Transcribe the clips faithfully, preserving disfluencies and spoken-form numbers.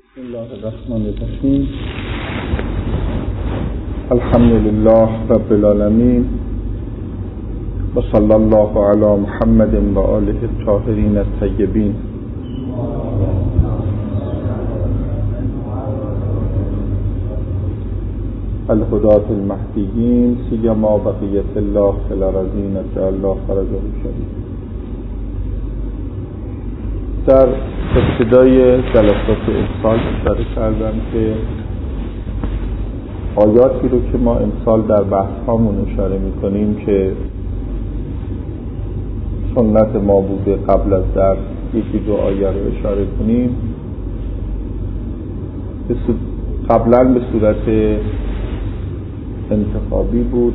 بسم الله الرحمن الرحیم. الحمد لله رب العالمین و صلی الله علی محمد و آله الطاهرین الطیبین. الهداة المهدیین سیما بقیة الله فی الارضین جعل الله فرجه شریف. در ابتدای جلسات امسال اشاره کردم که آیاتی رو که ما امسال در بحث هامون اشاره میکنیم که سنت ما بوده قبل از درس یکی دو آیه رو اشاره کنیم، قبلا به صورت انتخابی بود،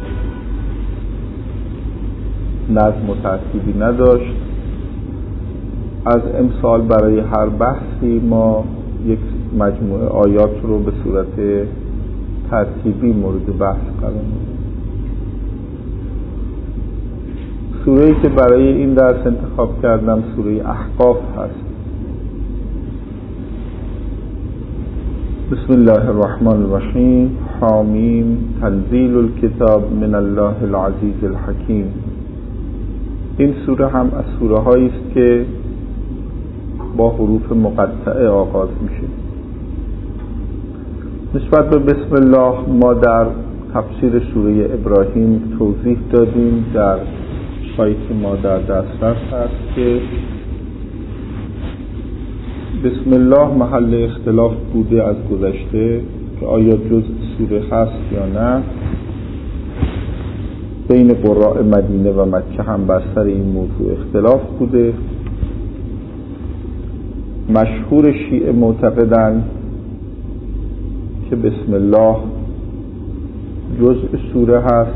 نظم و ترتیبی نداشت. از امسال برای هر بحثی ما یک مجموعه آیات رو به صورت ترتیبی مورد بحث قرار میدیم. سوره‌ای که برای این درس انتخاب کردم سوره احقاف هست. بسم الله الرحمن الرحیم. حامیم تنزیل الکتاب من الله العزیز الحکیم. این سوره هم از سوره هایی است که با حروف مقطعه آغاز میشه. نسبت به بسم الله ما در تفسیر سوره ابراهیم توضیح دادیم، در سایت ما در دسترس هست که بسم الله محل اختلاف بوده از گذشته که آیا جزء سوره هست یا نه. بین قراء مدینه و مکه هم بر سر این موضوع اختلاف بوده. مشهور شیعه معتقدند که بسم الله جزء سوره هست.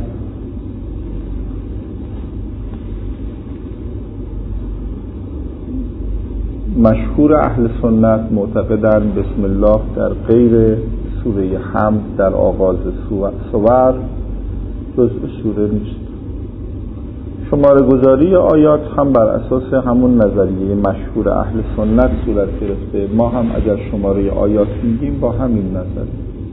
مشهور اهل سنت معتقدند بسم الله در غیر سوره حمد در آغاز سور جزء سوره نیست. شماره گذاری آیات هم بر اساس همون نظریه مشهور اهل سنت صورت گرفته. ما هم اگر شماره آیات میگیم با همین نظر.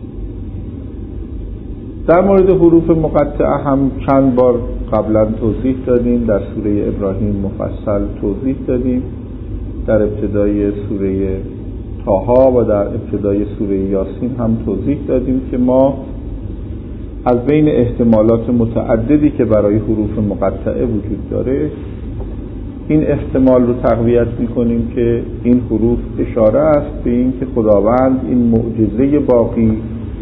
در مورد حروف مقطعه هم چند بار قبلا توضیح دادیم، در سوره ابراهیم مفصل توضیح دادیم، در ابتدای سوره طه و در ابتدای سوره یاسین هم توضیح دادیم که ما از بین احتمالات متعددی که برای حروف مقطعه وجود داره این احتمال رو تقویت می‌کنیم که این حروف اشاره است به این که خداوند این معجزه باقی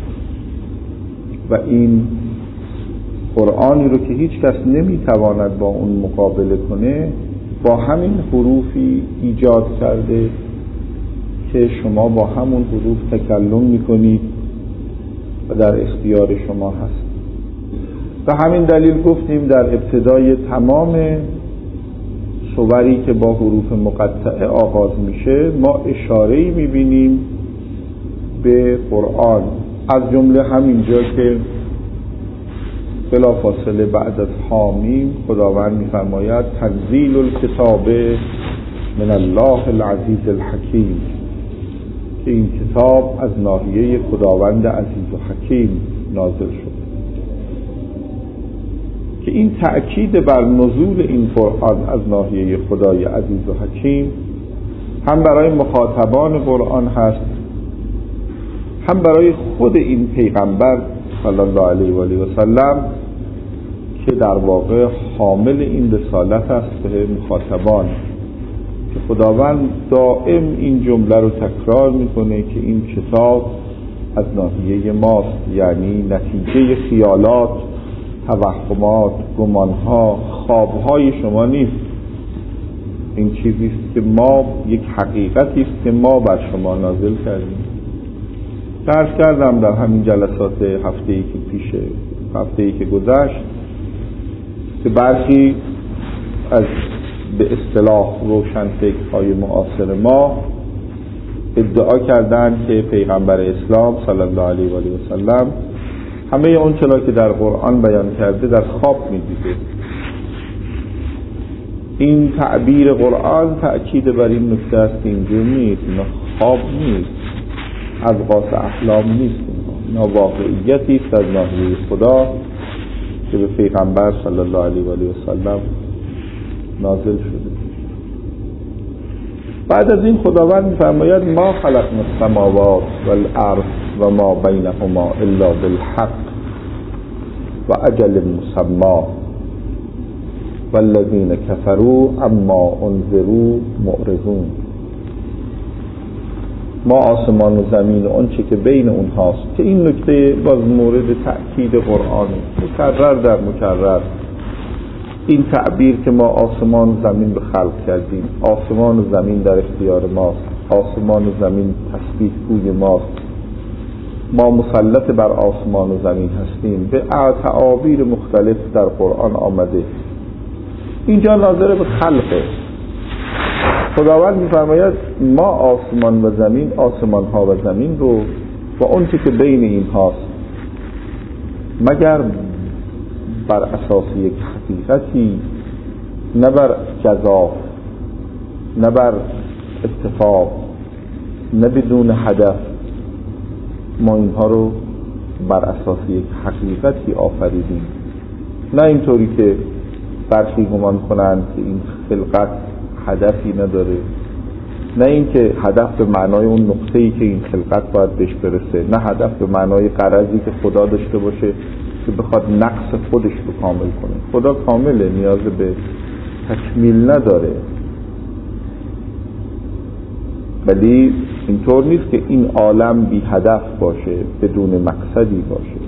و این قرآنی رو که هیچ کس نمیتواند با اون مقابله کنه با همین حروفی ایجاد کرده که شما با همون حروف تکلم می‌کنید و در اختیار شما هست. و همین دلیل گفتیم در ابتدای تمام سوری که با حروف مقطعه آغاز میشه ما اشاره‌ای میبینیم به قرآن، از جمله همینجا که بلا فاصله بعد از حامیم خداوند میفرماید تنزیل الکتاب من الله العزیز الحکیم، که این کتاب از ناحیه خداوند عزیز و حکیم نازل شد. که این تأکید بر نزول این قرآن از ناحیه خدای عزیز و حکیم هم برای مخاطبان قرآن هست، هم برای خود این پیغمبر صلی الله علیه و آله و سلم که در واقع حامل این رسالت است به مخاطبان. که خداوند دائم این جمله رو تکرار میکنه که این کتاب از ناحیه ماست، یعنی نتیجه خیالات، توهمات، گمانها، خوابهای شما نیست. این چیزی است که ما یک حقیقتی است که ما بر شما نازل کردیم. درس کردم در همین جلسات هفته‌ای که پیشه هفته‌ای که گذشت که برخی از به اصطلاح روشنفکرهای معاصر ما ادعا کردند که پیغمبر اسلام صلی الله علیه و آله و سلم همه اون چیزی که در قرآن بیان کرده در خواب می‌دیده. این تعبیر قرآن تأکید بر این نکته است که اینجور نیست، خواب نیست. ابقاس احلام نیست، اینا واقعیتی است از ناحیه خدا که به پیغمبر صلی الله علیه و آله و سلم نازل شده. بعد از این خداوند می‌فرماید ما خلقنا السماوات والارض و ما بینهما الا بالحق و اجل مسمى والذین کفروا اما انذروا معرضون. ما آسمان و زمین و آنچه که بین اونهاست، که این نکته باز مورد تأکید قرآن مکرر در مکرر، این تعبیر که ما آسمان و زمین به خلق کردیم، آسمان و زمین در اختیار ماست، آسمان و زمین تسبیح گوی ماست، ما مسلط بر آسمان و زمین هستیم، به تعابیر مختلف در قرآن آمده. اینجا ناظر به خلقه. خداوند می‌فرماید ما آسمان و زمین، آسمان ها و زمین رو و اون چه که بین این هاست مگر بر اساس یک حقیقتی، نه بر جزا، نه بر اتفاق، نه بدون هدف، ما اینها رو بر اساس یک حقیقتی آفریدیم، نه اینطوری که برخی گمان کنند که این خلقت هدفی نداره، نه اینکه هدف به معنای اون نقطه‌ای که این خلقت باید بهش برسه، نه هدف به معنای غرضی که خدا داشته باشه که بخواد نقص خودش رو کامل کنه. خدا کامله، نیاز به تکمیل نداره، ولی اینطور نیست که این عالم بی هدف باشه، بدون مقصدی باشه،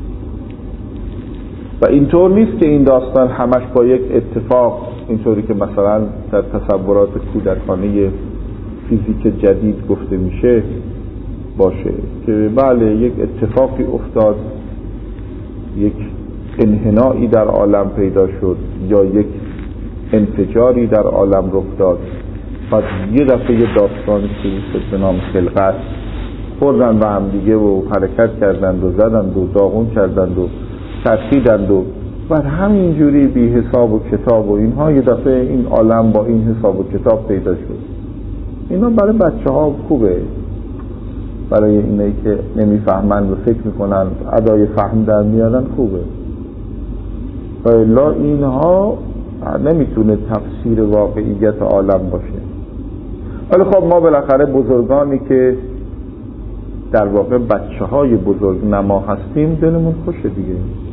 و اینطور نیست که این داستان همش با یک اتفاق، اینطوری که مثلا در تصورات کودکانه فیزیک جدید گفته میشه باشه که بله یک اتفاقی افتاد، یک انحنایی در عالم پیدا شد یا یک انفجاری در عالم رخ داد، بعد یه دفعه یه داستانی شروع شد به نام خلقت، خوردن به هم دیگه و حرکت کردند و زدند و داغون کردند و ترسیدند و بعد همینجوری بی حساب و کتاب و اینها یه دفعه این عالم با این حساب و کتاب پیدا شد. اینا برای بچه ها خوبه، برای اینایی که نمیفهمند و فکر میکنن ادای فهم در میارن خوبه، الا اینها نمیتونه تفسیر واقعیت عالم باشه. ولی خب ما بالاخره بزرگانی که در واقع بچه های بزرگ نما هستیم دلمون خوشه دیگه،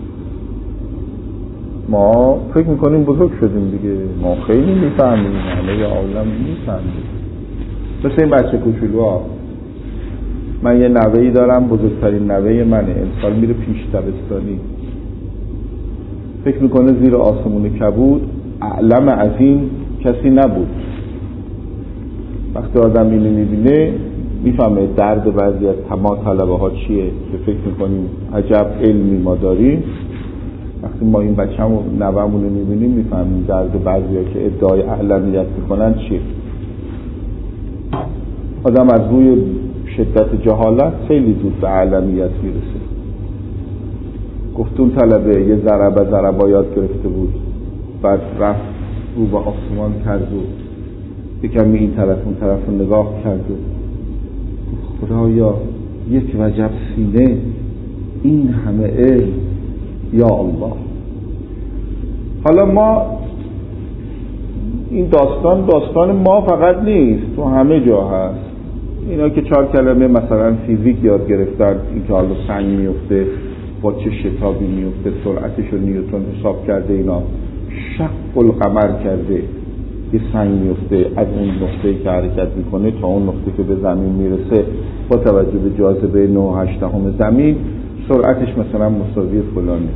ما فکر میکنیم بزرگ شدیم دیگه، ما خیلی میفهمیم، همه عالم میفهمیم. مثل این بچه کوچولوها، من یه نوهی دارم، بزرگترین نوه منه، امسال میره پیش دبستانی، فکر میکنه زیر آسمون کبود اعلم از این کسی نبود. وقتی آدم اینو میبینه میفهمه درد بعضی از ما طلبه ها چیه که فکر میکنیم عجب علمی ما داریم. وقتی ما این بچه همون نوهمون رو میبینیم میفهمیم درد بعضی ها که ادعای اعلمیت میکنن چیه. آدم از روی شدت جهالت خیلی زود به اعلمیت میرسه. گفتون طلبه یه ضربه ضربه یاد گرفته بود، بعد رفت رو به آسمان کرد و یکمی این طرف اون طرف رو نگاه کرد و خدایا یک وجب سینه، این همه علم، یا الله. حالا ما این داستان داستان ما فقط نیست، تو همه جا هست. اینا که چهار کلمه مثلا فیزیک یاد گرفتن، این که حالا سنگ میفته با چه شتابی میفته، سرعتش رو نیوتن حساب کرده، اینا شق القمر کرده، یه سنگ میفته از اون نقطه‌ای که حرکت میکنه تا اون نقطه که به زمین میرسه، با توجه به جاذبه نه و هشت دهم زمین سرعتش مثلا مساوی فلانه.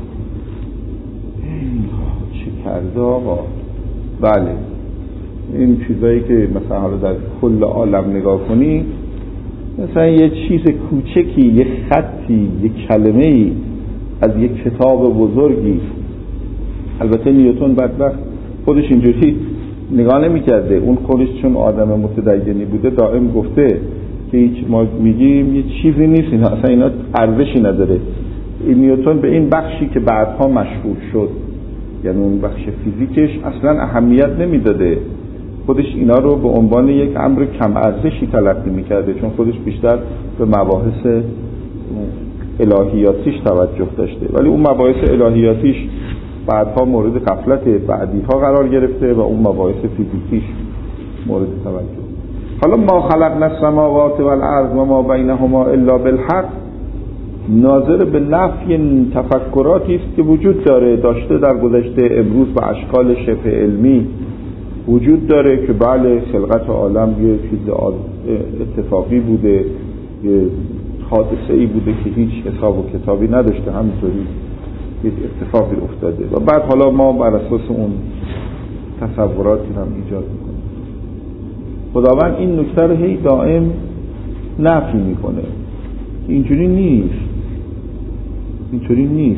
چه کرده آقا؟ بله، این چیزایی که مثلا حالا در کل عالم نگاه کنی، مثلا یه چیز کوچکی، یه خطی، یه کلمه‌ای از یک کتاب بزرگی. البته نیوتن بدبخت خودش اینجوری نگاه نمی‌کرده، اون خودش چون آدم متدینی بوده دائم گفته که هیچ، ما میگیم یه چیزی نیست اینا، اصلا اینا ارزشی نداره. این نیوتن به این بخشی که بعدها مشهور شد، یعنی اون بخش فیزیکش، اصلا اهمیت نمیداده. خودش اینا رو به عنوان یک امر کم ارزشی تلقی میکرده، چون خودش بیشتر به مباحث الهیاتیش توجه داشته، ولی اون مباحث الهیاتیش بعدها مورد غفلت بعدیها قرار گرفته و اون مباحث فیزیکیش مورد توجه. حالا ما خلقنا السماوات والارض و ما بینهما الا بالحق ناظر به نفی تفکراتی است که وجود داره، داشته در گذشته، امروز به اشکال شبه علمی وجود داره که بله خلقت عالم یه چیز اتفاقی بوده، یه حادثه‌ای بوده که هیچ حساب و کتابی نداشته، همینطوری یک اتفاقی افتاده و بعد حالا ما بر اساس اون تصوراتی هم ایجاد میکنیم. خداوند این نکته رو هی دائم نفی میکنه، اینجوری نیست، اینجوری نیست.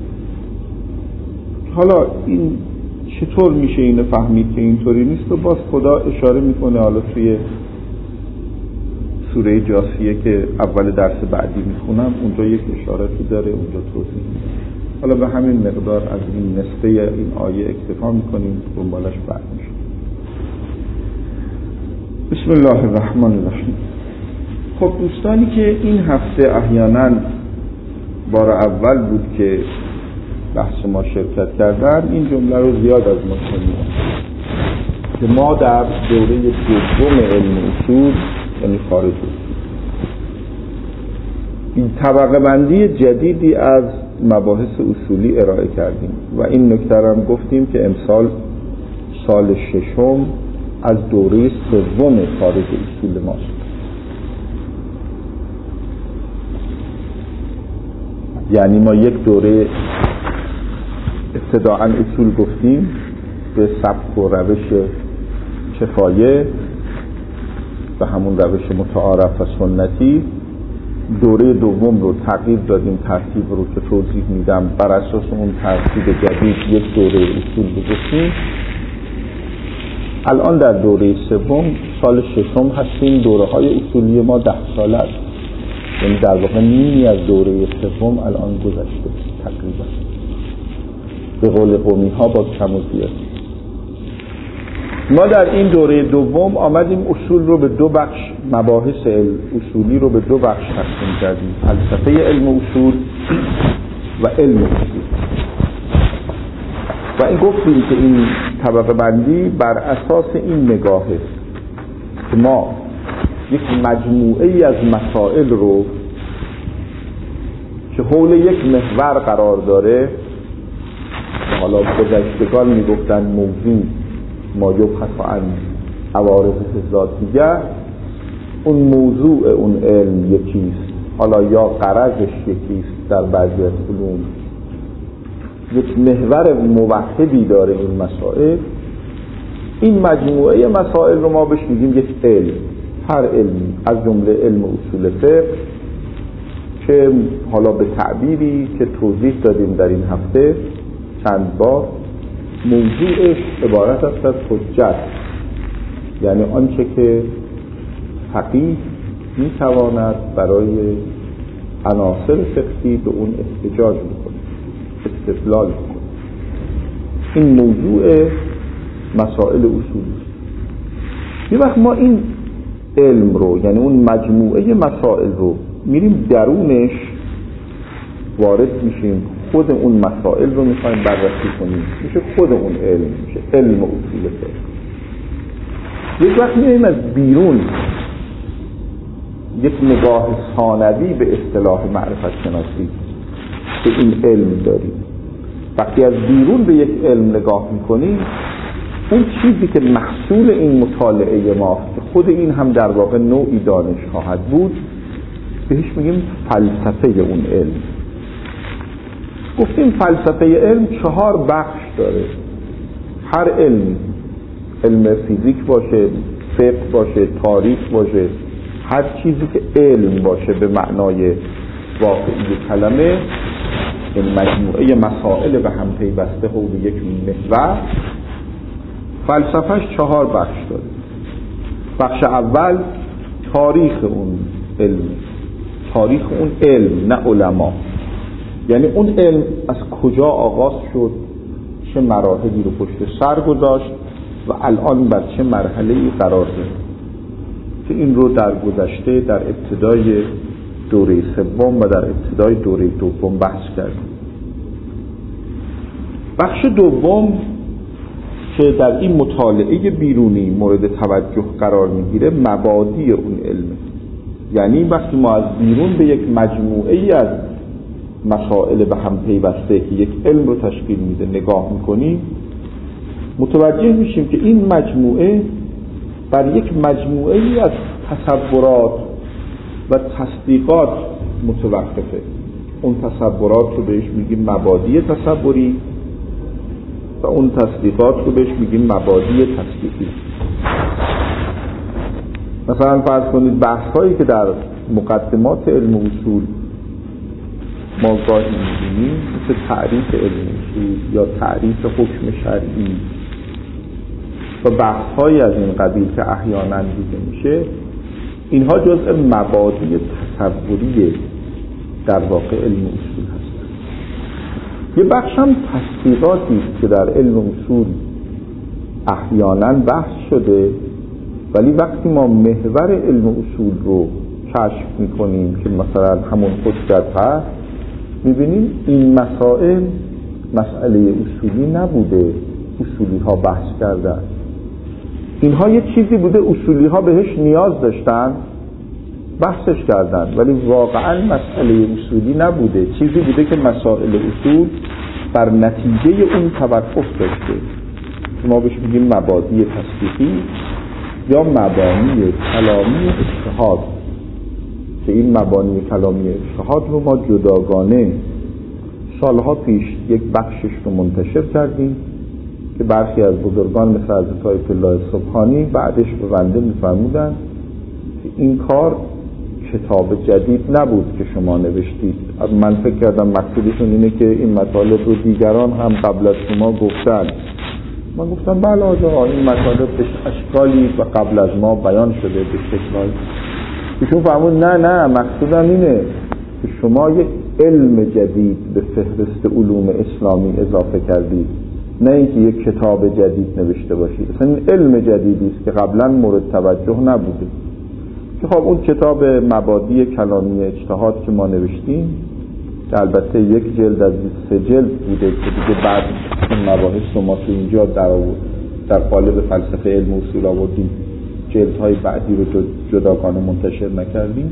حالا این چطور میشه اینو فهمید که اینطوری نیست؟ و باز خدا اشاره میکنه، حالا توی سوره جاثیه که اول درس بعدی میخونم اونجا یک اشارتی داره، اونجا توضیح میده. حالا به همین مقدار از این نصفه این آیه اکتفا میکنیم، دنبالش بعد میشه. بسم الله الرحمن الرحیم. خب دوستانی که این هفته احیانا بار اول بود که بحث ما شرکت کردن، این جمله رو زیاد از ما شنیدن که ما در دوره دوم علم اصول، یعنی خارج اصول، این طبقه بندی جدیدی از مباحث اصولی ارائه کردیم و این نکته هم گفتیم که امسال سال ششم از دوره سوم خارج اصول ماست. یعنی ما یک دوره ابتداءً اصول گفتیم به سبک و روش کفایه و همون روش متعارف و سنتی. دوره دوم رو تغییر دادیم، ترتیب رو که توضیح میدم بر اساس اون ترتیب جدید یک دوره اصول گفتیم. الان در دوره سوم سال ششم هستیم. دوره های اصولی ما ده ساله است، یعنی در واقع نیمی از دوره سوم الان گذشته تقریبا، به قول قومی ها با کم و زیاد. ما در این دوره دوم آمدیم اصول رو به دو بخش، مباحث اصولی رو به دو بخش تقسیم کردیم: فلسفه علم اصول و علم اصول. و این گفتیم که این طبقه بندی بر اساس این نگاهه که ما یک مجموعه ای از مسائل رو که حول یک محور قرار داره، حالا گذشتگان میگفتن موضوع ما یبحث عن عوارض ذاتیه، اون موضوع اون علم یکیست، حالا یا غرضش یکیست در بعضی از علوم، یک محور موحدی داره این مسائل. این مجموعه مسائل رو ما بهش میگیم یک علم. هر علمی از جمله علم اصول فقه که حالا به تعبیری که توضیح دادیم در این هفته چند بار، موضوعش عبارت است از حجت، یعنی آنچه که فقیه میتواند برای عناصر فقهی به اون احتجاج میکنه، استدلال میکنه. این موضوع مسائل اصولی. یه وقت ما این علم رو، یعنی اون مجموعه مسائل رو میریم درونش وارد میشیم، خود اون مسائل رو میخوایم بررسی کنیم، میشه خود اون علم، میشه علم اصول فقه. یک وقت میریم از بیرون یک نگاه ثانوی به اصطلاح معرفت شناسی به این علم داریم. وقتی از بیرون به یک علم نگاه میکنیم، اون چیزی که محصول این مطالعه ماست، خود این هم در واقع نوعی دانش خواهد بود، بهش میگیم فلسفه اون علم. گفتیم فلسفه علم چهار بخش داره. هر علمی، علم فیزیک باشه، فقه باشه، تاریخ باشه، هر چیزی که علم باشه به معنای واقعی کلمه، این مجموعه مسائل به هم پیوسته حول یک محور، فلسفهش چهار بخش داره. بخش اول تاریخ اون علم، تاریخ اون علم، نه علما. یعنی اون علم از کجا آغاز شد، چه مراحلی رو پشت سر گذاشت و الان بر چه مرحله‌ای قرار داره که این رو در گذشته در ابتدای دوره سوم و در ابتدای دوره دوم بحث کردیم. بخش دوم که در این مطالعه بیرونی مورد توجه قرار میگیره مبادی اون علمه. یعنی وقتی ما از بیرون به یک مجموعه ای از مسائل به هم پیوسته که یک علم رو تشکیل میده نگاه میکنیم، متوجه میشیم که این مجموعه بر یک مجموعه ای از تصورات و تصدیقات متوقفه. اون تصورات رو بهش میگیم مبادی تصوری و اون تصدیقات رو بهش میگیم مبادی تصدیقی. مثلا فرض کنید بحث هایی که در مقدمات علم اصول ما گاهی می‌بینیم، مثل تعریف علم اصول یا تعریف حکم شرعی و بحث های از این قبیل که احیانا دیده میشه، اینها جزء مبادی تصوری در واقع علم اصول هست. یه بخش هم تصدیقاتی است که در علم اصول احیانا بحث شده، ولی وقتی ما محور علم اصول رو کشف میکنیم که مثلا همون حجت هست، میبینیم این مسائل مسئله اصولی نبوده، اصولی ها بحث کردن. اینها یه چیزی بوده اصولی ها بهش نیاز داشتن بحثش کردن، ولی واقعا مسئله اصولی نبوده، چیزی بوده که مسائل اصول بر نتیجه اون توقف داشته. ما بهش میگیم مبادی تصدیقی یا مبانی کلامی اجتهاد، که این مبانی کلامی اجتهاد رو ما جداگانه سالها پیش یک بخشش رو منتشر کردیم که برخی از بزرگان مثل حضرت آیت الله سبحانی بعدش به بنده می‌فرمودند که این کار کتاب جدید نبود که شما نوشتید. من فکر کردم مقصودشون اینه که این مطالب رو دیگران هم قبل از شما گفتن. من گفتم بله آقا، این مطالب به اشکالی و قبل از ما بیان شده به شکلی. ایشون فرمود نه نه مقصودم اینه که شما یک علم جدید به فهرست علوم اسلامی اضافه کردید، نه اینکه یک کتاب جدید نوشته باشید. اصلا این علم جدیدی است که قبلا مورد توجه نبوده. که خب اون کتاب مبادی کلامی اجتهاد که ما نوشتیم، که البته یک جلد از سه جلد بوده که دیگه بعد این مباحث رو ما تو اینجا در آورد در قالب فلسفه علم اصول آوردیم، جلدهای بعدی رو جداگانه منتشر نکردیم.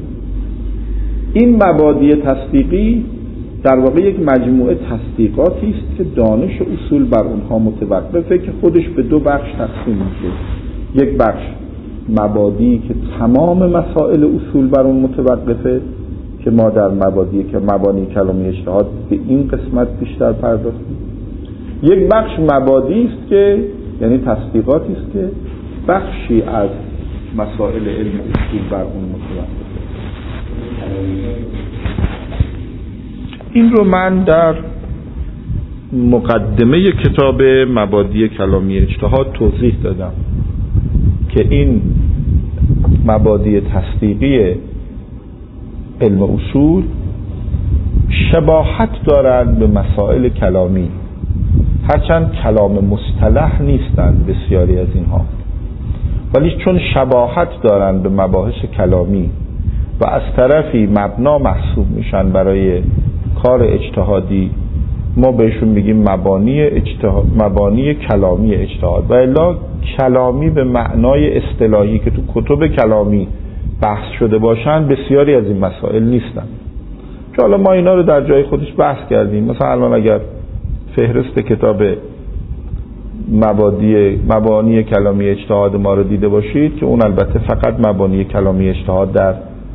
این مبادی تصدیقی در واقع یک مجموعه تصدیقاتی است که دانش اصول بر اونها متوقفه، که خودش به دو بخش تقسیم میشه. یک بخش مبادی که تمام مسائل اصول بر اون متوقفه، که ما در مبادی که مبانی کلامی اجتهاد به این قسمت بیشتر پرداختیم. یک بخش مبادی است که یعنی تصدیقاتی است که بخشی از مسائل علم اصول بر اون متوقفه. این رو من در مقدمه کتاب مبادی کلامی اجتهاد توضیح دادم که این مبادی تصدیقی علم اصول شباهت دارند به مسائل کلامی، هرچند کلام مصطلح نیستند بسیاری از اینها، ولی چون شباهت دارند به مباحث کلامی و از طرفی مبنا محسوب میشن برای کار اجتهادی، ما بهشون میگیم مبانی اجتهاد، مبانی کلامی اجتهاد. و الا کلامی به معنای اصطلاحی که تو کتب کلامی بحث شده باشن بسیاری از این مسائل نیستن، که حالا ما اینا رو در جای خودش بحث کردیم. مثلا الان اگر فهرست کتاب مبادی مبانی کلامی اجتهاد ما رو دیده باشید، که اون البته فقط مبانی کلامی اجتهاد در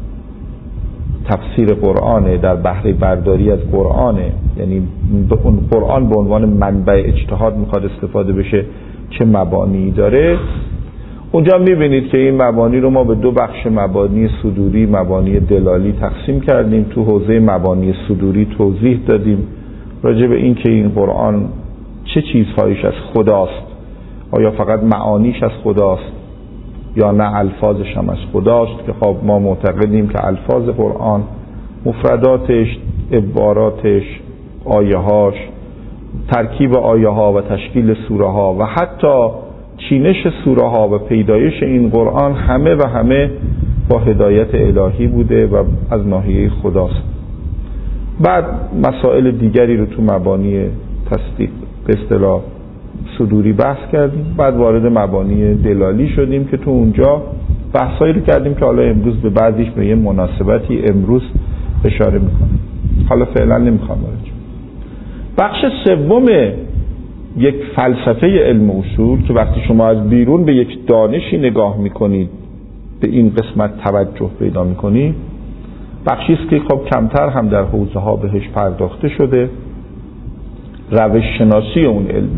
تفسیر قرآنه، در بهره برداری از قرآنه، یعنی اون قرآن به عنوان منبع اجتهاد میخواد استفاده بشه چه مبانی داره. اونجا میبینید که این مبانی رو ما به دو بخش، مبانی صدوری، مبانی دلالی تقسیم کردیم. تو حوزه مبانی صدوری توضیح دادیم راجع به این که این قرآن چه چیزهایش از خداست، آیا فقط معانیش از خداست یا نه الفاظش هم از خداست. که خب ما معتقدیم که الفاظ قرآن، مفرداتش، عباراتش، آیه‌هاش، ترکیب آیه ها و تشکیل سوره ها و حتی چینش سوره ها و پیدایش این قرآن همه و همه با هدایت الهی بوده و از ناحیه خداست. بعد مسائل دیگری رو تو مبانی تصدیق به اصطلاح صدوری بحث کردیم، بعد وارد مبانی دلالی شدیم که تو اونجا بحثایی رو کردیم که حالا امروز به بعضیش به یه مناسبتی امروز اشاره میکنم. حالا فعلا نمیخوام وارد. بخش سوم یک فلسفه علم اصول که وقتی شما از بیرون به یک دانشی نگاه میکنید به این قسمت توجه پیدا میکنید، بخشی است که خب کمتر هم در حوزه ها بهش پرداخته شده، روش شناسی اون علمه.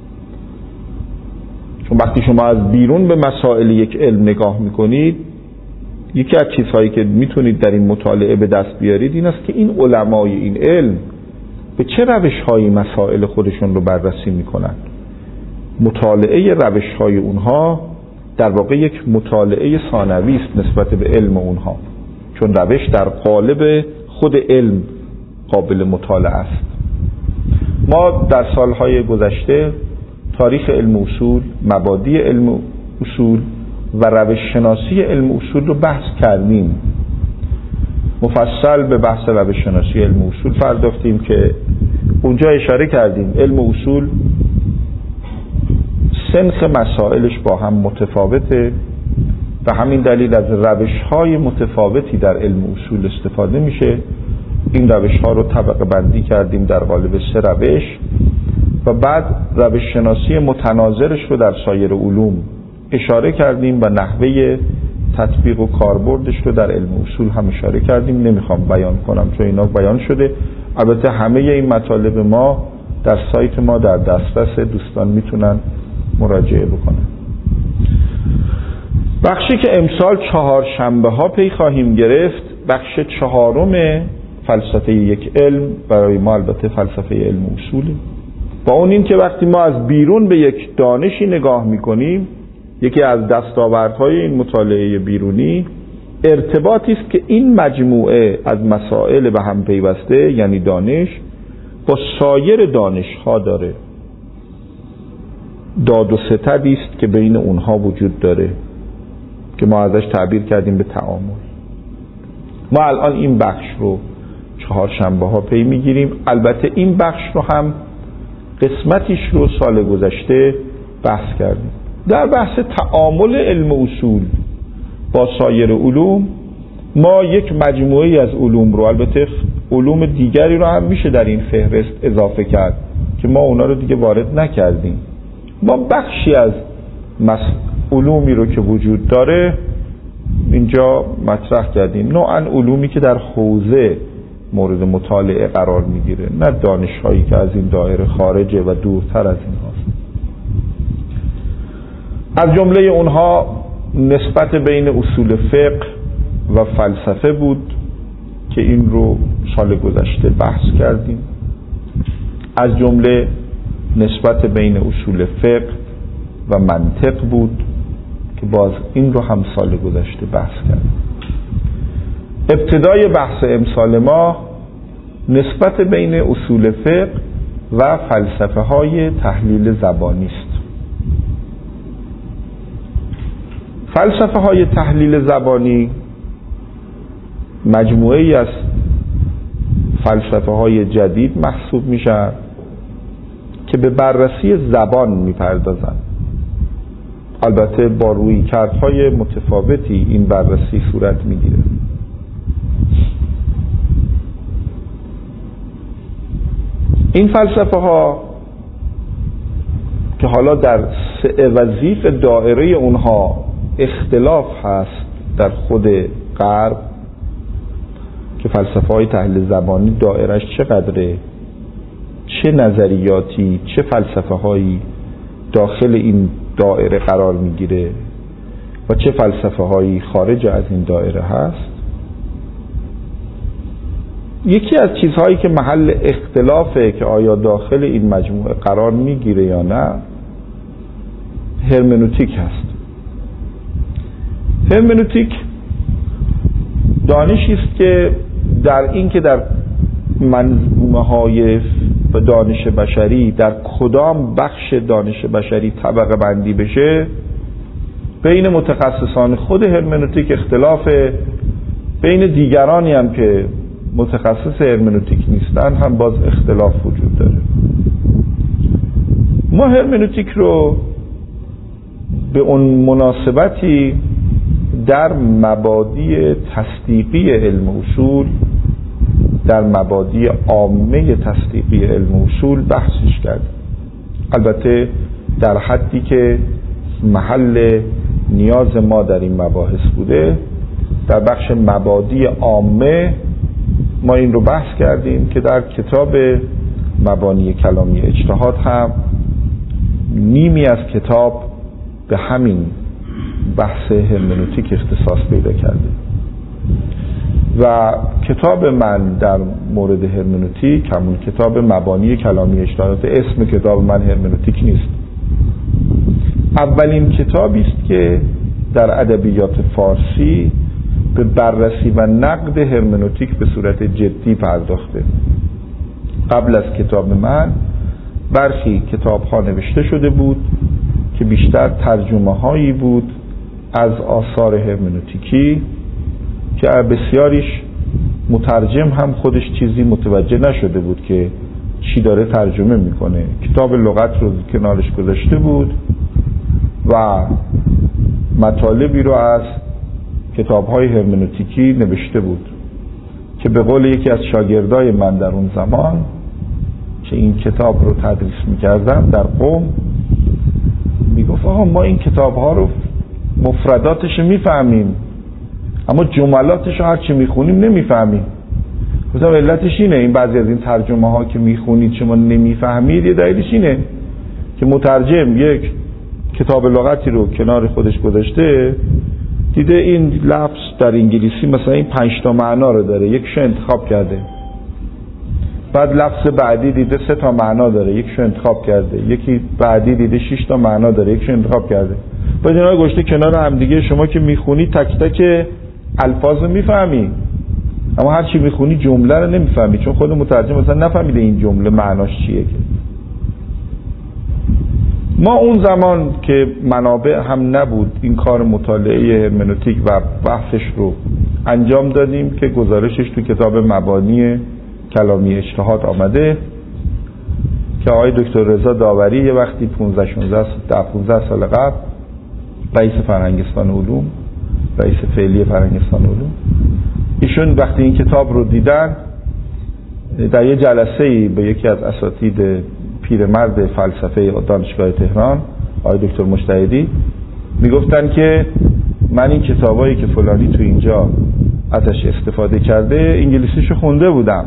چون وقتی شما از بیرون به مسائل یک علم نگاه میکنید، یکی از چیزهایی که میتونید در این مطالعه به دست بیارید این است که این علمای این علم به چه روش‌هایی مسائل خودشون رو بررسی میکنن. مطالعه روش‌های اونها در واقع یک مطالعه ثانوی است نسبت به علم اونها، چون روش در قالب خود علم قابل مطالعه است. ما در سالهای گذشته تاریخ علم اصول، مبادی علم اصول و روش شناسی علم اصول رو بحث کردیم. مفصل به بحث روش شناسی علم اصول پرداختیم که اونجا اشاره کردیم علم اصول سنخ مسائلش با هم متفاوته و همین دلیل از روش‌های متفاوتی در علم اصول استفاده میشه. این روش‌ها رو طبقه بندی کردیم در قالب سه روش و بعد روش شناسی متناظرش رو در سایر علوم اشاره کردیم و نحوه تطبیق و کاربردش رو در علم اصول هم اشاره کردیم. نمیخوام بیان کنم چون اینا بیان شده. البته همه این مطالب ما در سایت ما در دسترس، دوستان میتونن مراجعه بکنن. بخشی که امسال چهار شنبه ها پی خواهیم گرفت بخش چهارم فلسفه یک علم، برای ما البته فلسفه علم اصولی، با اون این که وقتی ما از بیرون به یک دانشی نگاه میکنیم، یکی از دستاوردهای این مطالعه بیرونی ارتباطی است که این مجموعه از مسائل به هم پیوسته یعنی دانش با سایر دانش‌ها داره. داد و ستدی است که بین اونها وجود داره که ما ازش تعبیر کردیم به تعامل. ما الان این بخش رو چهارشنبه ها پی میگیریم. البته این بخش رو هم قسمتیش رو سال گذشته بحث کردیم. در بحث تعامل علم اصول با سایر علوم ما یک مجموعه از علوم رو، البته علوم دیگری رو هم میشه در این فهرست اضافه کرد که ما اونا رو دیگه وارد نکردیم. ما بخشی از علومی رو که وجود داره اینجا مطرح کردیم، نوعاً علومی که در حوزه مورد مطالعه قرار میگیره، نه دانش‌هایی که از این دایره خارجه و دورتر از این هاست. از جمله اونها نسبت بین اصول فقه و فلسفه بود که این رو سال گذشته بحث کردیم. از جمله نسبت بین اصول فقه و منطق بود که باز این رو هم سال گذشته بحث کردیم. ابتدای بحث امسال ما نسبت بین اصول فقه و فلسفه های تحلیل زبانی است. فلسفه های تحلیل زبانی مجموعه ای از فلسفه های جدید محسوب میشن که به بررسی زبان میپردازن. البته با رویکردهای متفاوتی این بررسی صورت میگیره. این فلسفه ها که حالا در وظیف دایره اونها اختلاف هست در خود غرب که فلسفه های تحلیل زبانی دایرش چقدره، چه نظریاتی، چه فلسفه هایی داخل این دایره قرار میگیره و چه فلسفه هایی خارج از این دایره هست. یکی از چیزهایی که محل اختلافه که آیا داخل این مجموعه قرار میگیره یا نه هرمنوتیک هست. هرمنوتیک دانشی است که در این که در منظومه های و دانش بشری در کدام بخش دانش بشری طبقه بندی بشه، بین متخصصان خود هرمنوتیک اختلافه، بین دیگرانی هم که متخصص هرمنوتیک نیستن هم باز اختلاف وجود داره. ما هرمنوتیک رو به اون مناسبتی در مبادی تصدیقی علم اصول، در مبادی عامه تصدیقی علم اصول بحثش کرد، البته در حدی که محل نیاز ما در این مباحث بوده. در بخش مبادی عامه ما این رو بحث کردیم که در کتاب مبانی کلامی اجتهاد هم نیمی از کتاب به همین بحث هرمنوتیک اختصاص پیدا کرده و کتاب من در مورد هرمنوتیک همون کتاب مبانی کلامی اجتهاد، اسم کتاب من هرمنوتیک نیست، اولین کتابی است که در ادبیات فارسی به بررسی و نقد هرمنوتیک به صورت جدی پرداخته. قبل از کتاب من برخی کتاب ها نوشته شده بود که بیشتر ترجمه هایی بود از آثار هرمنوتیکی که بسیاریش مترجم هم خودش چیزی متوجه نشده بود که چی داره ترجمه میکنه. کتاب لغت رو کنارش گذاشته بود و مطالبی رو از کتاب‌های هرمنوتیکی نوشته بود که به قول یکی از شاگردای من در اون زمان که این کتاب رو تدریس می‌کردم در قم، میگفت آها ما این کتاب‌ها رو مفرداتش رو میفهمیم اما جملاتش رو هرچی میخونیم نمیفهمیم. گفتم علتش اینه، این بعضی از این ترجمه ها که میخونید شما نمیفهمید، یه دلیلش اینه که مترجم یک کتاب لغتی رو کنار خودش گذاشته، دیده این لفظ در انگلیسی مثلا این پنج تا معنا رو داره، یکشو انتخاب کرده، بعد لفظ بعدی دیده سه تا معنا داره، یکشو انتخاب کرده، یکی بعدی دیده شش تا معنا داره، یکشو انتخاب کرده. بعد اینا گذاشته کنار هم دیگه. شما که میخونی تک تک الفاظ رو میفهمی اما هر چی میخونی جمله رو نمیفهمی، چون خود مترجم مثلا نفهمیده این جمله معناش چیه. که ما اون زمان که منابع هم نبود این کار مطالعه هرمنوتیک و بحثش رو انجام دادیم که گزارشش تو کتاب مبانی کلامی اجتهاد آمده که آقای دکتر رضا داوری یه وقتی پانزده شانزده پانزده سال قبل رئیس فرهنگستان علوم، رئیس فعلی فرهنگستان علوم، ایشون وقتی این کتاب رو دیدن در یه جلسه‌ای به یکی از اساتید پیرمرد فلسفه دانشگاه تهران آقای دکتر مجتهدی میگفتن که من این کتابایی که فلانی تو اینجا ازش استفاده کرده انگلیسیشو خونده بودم،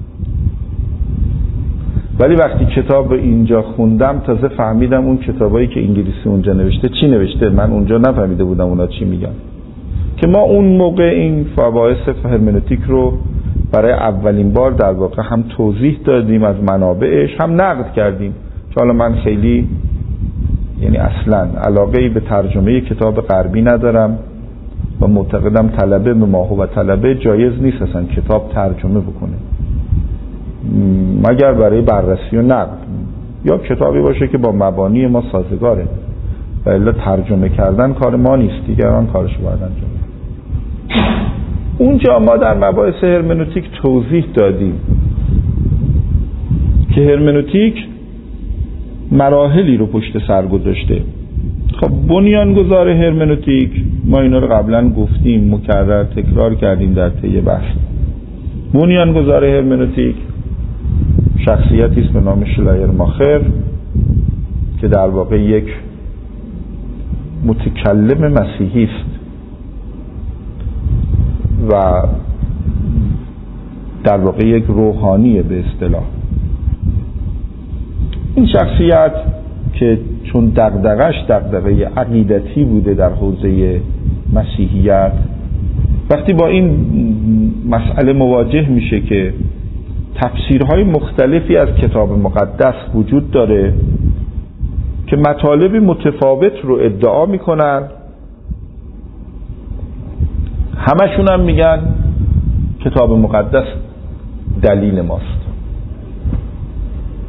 ولی وقتی کتاب اینجا خوندم تازه فهمیدم اون کتابایی که انگلیسی اونجا نوشته چی نوشته، من اونجا نفهمیده بودم اونا چی میگن. که ما اون موقع این مباحث هرمنوتیک رو برای اولین بار در واقع هم توضیح دادیم، از منابعش هم نقد کردیم. که حالا من خیلی یعنی اصلا علاقه‌ای به ترجمه کتاب غربی ندارم و معتقدم طلبه به ما و طلبه جایز نیست اصلا کتاب ترجمه بکنه مگر برای بررسی و نقد، یا کتابی باشه که با مبانی ما سازگاره، و الا ترجمه کردن کار ما نیست، دیگران کارشو باید انجام بدن. اونجا ما در مباحث هرمنوتیک توضیح دادیم که هرمنوتیک مراحلی رو پشت سر گذاشته. خب بنیانگذار هرمنوتیک ما اینا رو قبلا گفتیم، مکرر تکرار کردیم در طی بحث. بنیانگذار هرمنوتیک شخصیتی است به نام شلایرماخر که در واقع یک متکلم مسیحی است و در واقع یک روحانیه به اصطلاح. این شخصیت که چون دغدغش دغدغه عقیدتی بوده در حوزه مسیحیت، وقتی با این مسئله مواجه میشه که تفسیرهای مختلفی از کتاب مقدس وجود داره که مطالب متفاوت رو ادعا میکنن، همشون هم میگن کتاب مقدس دلیل ماست.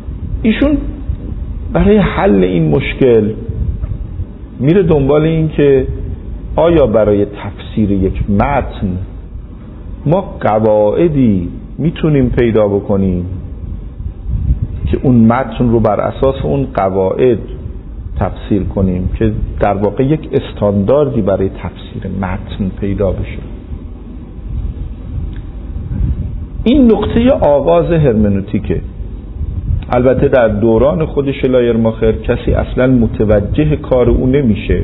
ایشون برای حل این مشکل میره دنبال این که آیا برای تفسیر یک متن ما قواعدی میتونیم پیدا بکنیم که اون متن رو بر اساس اون قواعد تفسیر کنیم که در واقع یک استانداردی برای تفسیر متن پیدا بشه. این نقطه آغاز هرمنوتیکه. البته در دوران خود شلایرماخر کسی اصلا متوجه کار او نمیشه.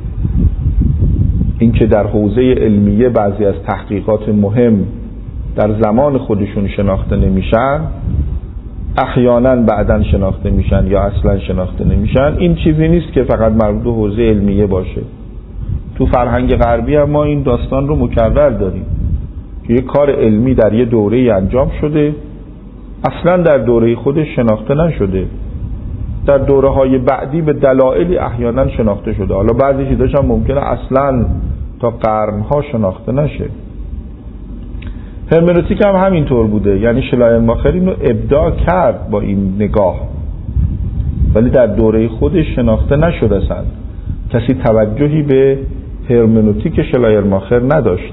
اینکه در حوزه علمیه بعضی از تحقیقات مهم در زمان خودشون شناخته نمیشن، احیانا بعداً شناخته میشن یا اصلا شناخته نمیشن، این چیزی نیست که فقط مربوط به حوزه علمیه باشه. تو فرهنگ غربی هم ما این داستان رو مکرر داریم که یک کار علمی در یه دوره انجام شده، اصلا در دوره خودش شناخته نشده، در دوره های بعدی به دلایلی احیانا شناخته شده. حالا بعضی چیزاش هم ممکنه اصلا تا قرنها شناخته نشه. هرمنوتیک هم همینطور بوده، یعنی شلایرماخر اینو ابداع کرد با این نگاه، ولی در دوره خودش شناخته نشده اصلا. کسی توجهی به هرمنوتیک شلایرماخر نداشت.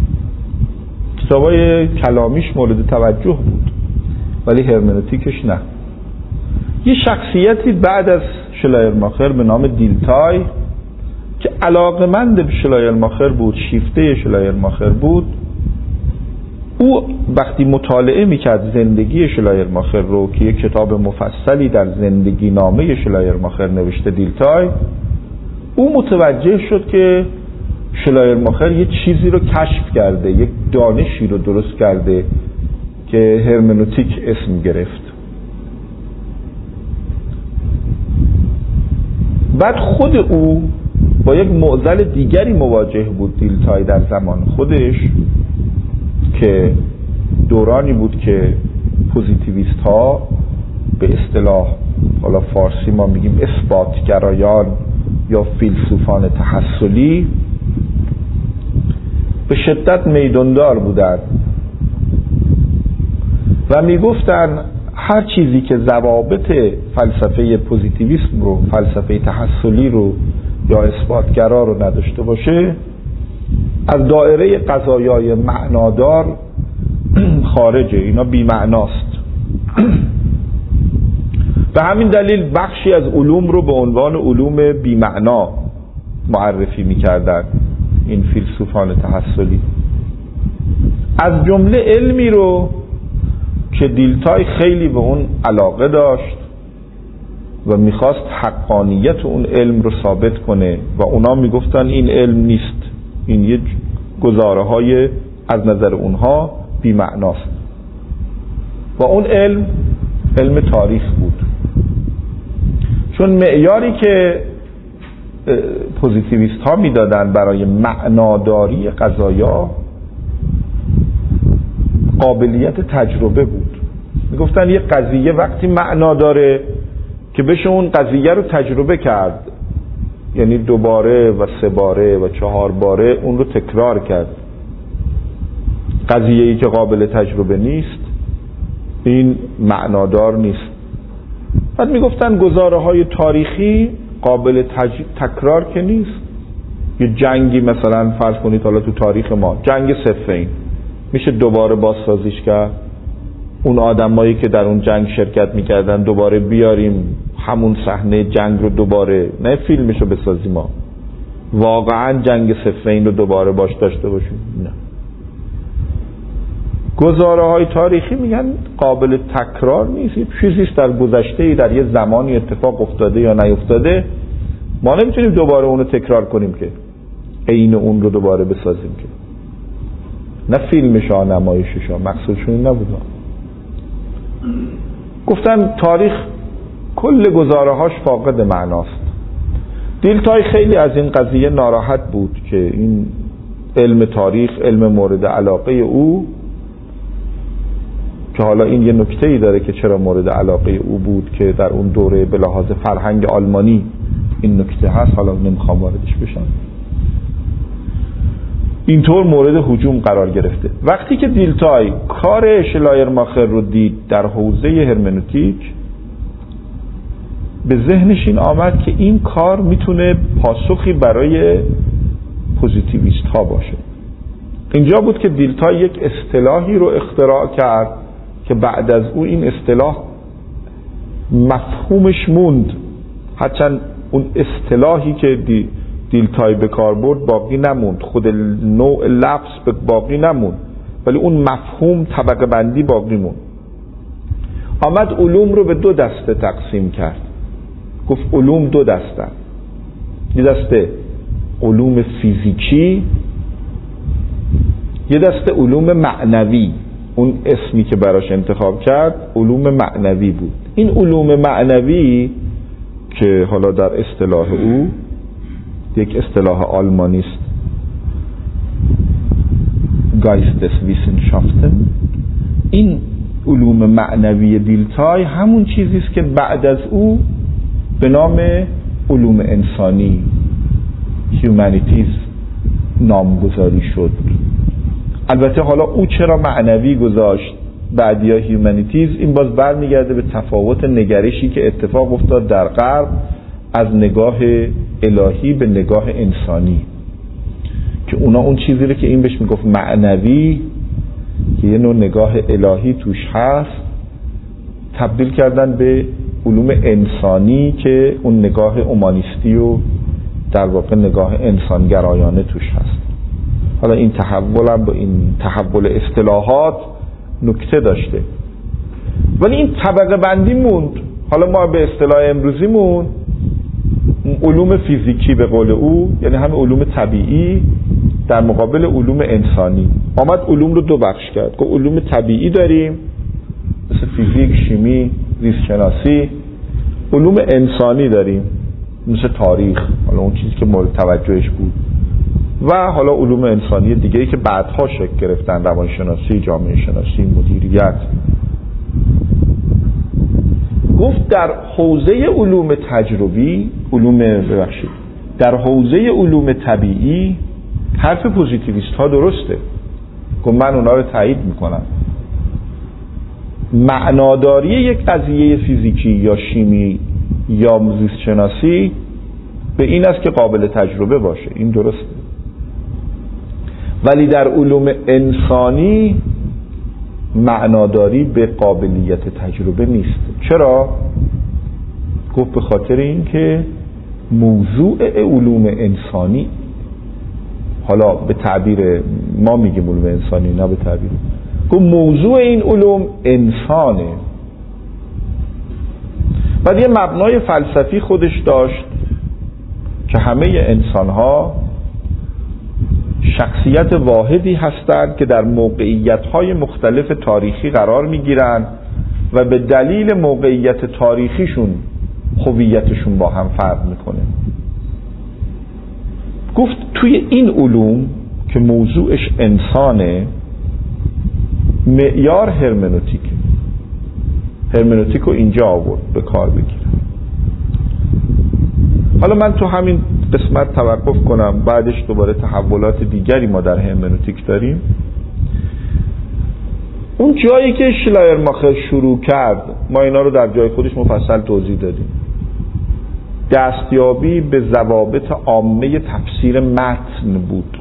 کتابای کلامیش مورد توجه بود ولی هرمنوتیکش نه. یه شخصیتی بعد از شلایرماخر به نام دیلتای که علاقمند به شلایرماخر بود، شیفته شلایرماخر بود، او وقتی مطالعه میکرد زندگی شلایرماخر رو که یک کتاب مفصلی در زندگی نامه شلایرماخر نوشته دیلتای، او متوجه شد که شلایرماخر یه چیزی رو کشف کرده، یک دانشی رو درست کرده که هرمنوتیک اسم گرفت. بعد خود او با یک معضل دیگری مواجه بود دیلتای در زمان خودش، که دورانی بود که پوزیتیویست ها به اصطلاح حالا فارسی ما میگیم اثباتگرایان یا فیلسوفان تحصلی به شدت میداندار بودند و میگفتن هر چیزی که ضوابط فلسفه پوزیتیویسم رو، فلسفه تحصلی رو یا اثباتگرا رو نداشته باشه از دایره قضایای معنادار خارجه، اینا بی معناست. به همین دلیل بخشی از علوم رو به عنوان علوم بی معنا معرفی می‌کردند این فیلسوفان تحصلی. از جمله علمی رو که دیلتای خیلی به اون علاقه داشت و میخواست حقانیت اون علم رو ثابت کنه و اونا میگفتن این علم نیست، این یه گزاره های از نظر اونها بی معناست. و اون علم علم تاریخ بود، چون معیاری که پوزیتیویست ها میدادن برای معناداری قضایا قابلیت تجربه بود. میگفتن یه قضیه وقتی معنا داره که بشه اون قضیه رو تجربه کرد، یعنی دوباره و سه باره و چهار باره اون رو تکرار کرد. قضیه‌ای که قابل تجربه نیست این معنادار نیست. بعد میگفتن گزاره های تاریخی قابل تج... تکرار که نیست. یه جنگی مثلا فرض کنید حالا تو تاریخ ما جنگ صفین میشه دوباره بازسازیش کرد؟ اون آدمایی که در اون جنگ شرکت میکردن دوباره بیاریم همون صحنه جنگ رو دوباره، نه فیلمشو بسازیم ما، واقعا جنگ صفین رو دوباره باش داشته باشیم؟ نه. گزاره های تاریخی میگن قابل تکرار نیست، یه چیزیست در گذشته در یه زمانی اتفاق افتاده یا نیفتاده، ما نمیتونیم دوباره اون رو تکرار کنیم که عین اون رو دوباره بسازیم که. نه فیلمش ها نمایشش ها مقصودشون نبود. گفتن تاریخ کل گزاره هاش فاقد معناست. دیلتای خیلی از این قضیه ناراحت بود که این علم تاریخ علم مورد علاقه او، که حالا این یه نکته‌ای داره که چرا مورد علاقه او بود که در اون دوره به لحاظ فرهنگ آلمانی این نکته هست، حالا نمیخوام واردش بشم، اینطور مورد هجوم قرار گرفته. وقتی که دیلتای کار شلایرماخر رو دید در حوزه هرمنوتیک، به ذهنش این آمد که این کار میتونه پاسخی برای پوزیتیویست ها باشه. اینجا بود که دیلتای یک اصطلاحی رو اختراع کرد که بعد از او این اصطلاح مفهومش موند، هرچند اون اصطلاحی که دی دیلتای به کار برد باقی نموند، خود نوع لفظ باقی نموند، ولی اون مفهوم طبقه بندی باقی موند. آمد علوم رو به دو دسته تقسیم کرد. گفت علوم دو دسته، یه دسته علوم فیزیکی، یه دسته علوم معنوی. اون اسمی که براش انتخاب کرد علوم معنوی بود. این علوم معنوی که حالا در اصطلاح او، یک اصطلاح آلمانی است، Geisteswissenschaften، این علوم معنوی دیلتای همون چیزی است که بعد از او به نام علوم انسانی humanities نامگذاری شد. البته حالا او چرا معنوی گذاشت بعدیا هیومانیتیز، این باز برمیگرده به تفاوت نگرشی که اتفاق افتاد در غرب از نگاه الهی به نگاه انسانی، که اونا اون چیزی رو که این بهش میگفت معنوی که یه نوع نگاه الهی توش هست تبدیل کردن به علوم انسانی که اون نگاه اومانیستی و در واقع نگاه انسانگرایانه توش هست. حالا این تحول هم با این تحول اصطلاحات نکته داشته، ولی این طبقه بندی موند. حالا ما به اصطلاح امروزیمون علوم فیزیکی به قول او، یعنی همه علوم طبیعی در مقابل علوم انسانی. آمد علوم رو دو بخش کرد، که علوم طبیعی داریم مثل فیزیک، شیمی، زیست شناسی، علوم انسانی داریم مثل تاریخ، حالا اون چیزی که مورد توجهش بود، و حالا علوم انسانی دیگه‌ای که بعدها شکل گرفتن، روانشناسی، جامعه شناسی، مدیریت. گفت در حوزه علوم تجربی، علوم ببخشید در حوزه علوم طبیعی حرف پوزیتیویست ها درسته، گفت من اونا رو تایید میکنم. معناداری یک قضیه فیزیکی یا شیمی یا زیست شناسی به این است که قابل تجربه باشه، این درسته، ولی در علوم انسانی معناداری به قابلیت تجربه نیست. چرا؟ گفت به خاطر این که موضوع علوم انسانی، حالا به تعبیر ما میگیم علوم انسانی نه به تعبیر، گفت موضوع این علوم انسانه. بعد یه مبنای فلسفی خودش داشت که همه انسان‌ها شخصیت واحدی هستند که در موقعیت‌های مختلف تاریخی قرار می‌گیرند و به دلیل موقعیت تاریخیشون هویتشون با هم فرق می‌کنه. گفت توی این علوم که موضوعش انسانه، معیار هرمنوتیک هرمنوتیک رو اینجا آورد به کار بگیره. حالا من تو همین قسمت توقف کنم، بعدش دوباره تحولات دیگری ما در هرمنوتیک داریم. اون جایی که شلایرماخر شروع کرد، ما اینا رو در جای خودش مفصل توضیح دادیم، دستیابی به ضوابط عامه تفسیر متن بود.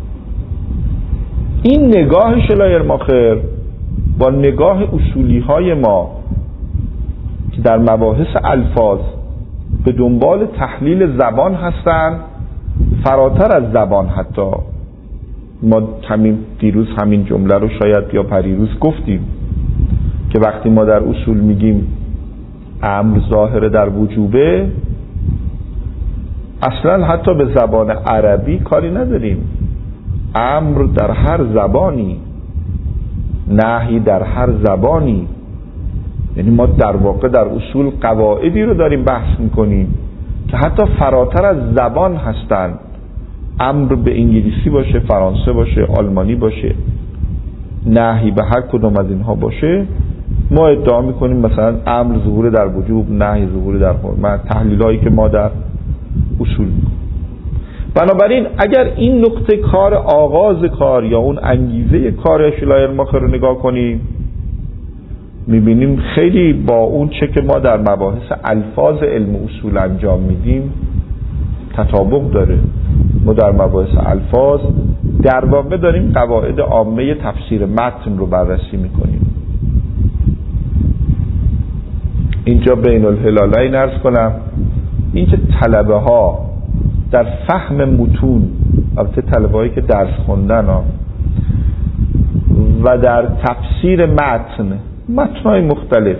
این نگاه شلایرماخر با نگاه اصولی های ما که در مباحث الفاظ به دنبال تحلیل زبان هستند، فراتر از زبان. حتی ما همین دیروز همین جمله رو شاید یا پریروز گفتیم که وقتی ما در اصول میگیم امر ظاهر در وجوبه، اصلا حتی به زبان عربی کاری نداریم. امر در هر زبانی، نهی در هر زبانی، یعنی ما در واقع در اصول قواعدی رو داریم بحث میکنیم که حتی فراتر از زبان هستن. امر به انگلیسی باشه، فرانسه باشه، آلمانی باشه، نهی به هر کدوم از اینها باشه، ما ادعا میکنیم مثلا امر ظهور در وجوب، نهی ظهور در حرمت، تحلیل هایی که ما در اصول میکنیم. بنابراین اگر این نقطه کار، آغاز کار یا اون انگیزه کار شلایرماخر رو نگاه کنیم، میبینیم خیلی با اون چه که ما در مباحث الفاظ علم اصول انجام میدیم تطابق داره. ما در مباحث الفاظ در واقع داریم قواعد عامه تفسیر متن رو بررسی میکنیم. اینجا بین الهلالین عرض کنم این که طلبه ها در فهم متون، البته طلبه هایی که درس خوندن ها، و در تفسیر متن متن‌های مختلف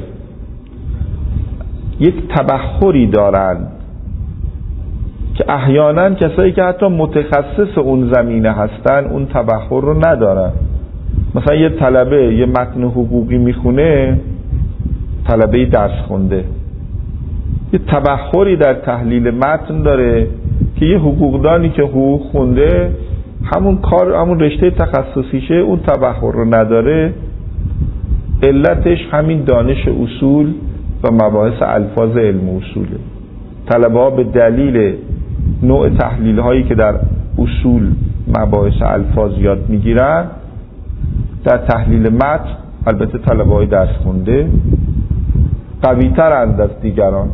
یک تبحری دارند که احیانا کسایی که حتی متخصص اون زمینه هستن اون تبحر رو ندارن. مثلا یه طلبه یه متن حقوقی میخونه، طلبه درس خونده یه تبحری در تحلیل متن داره که یه حقوقدانی که حقوق خونده همون کار همون رشته تخصصیشه اون تبحر رو نداره. علتش همین دانش اصول و مباحث الفاظ علم اصوله. طلبه ها به دلیل نوع تحلیل هایی که در اصول مباحث الفاظ یاد میگیرن در تحلیل متن، البته طلبه های درس خونده، قوی ترند از دیگران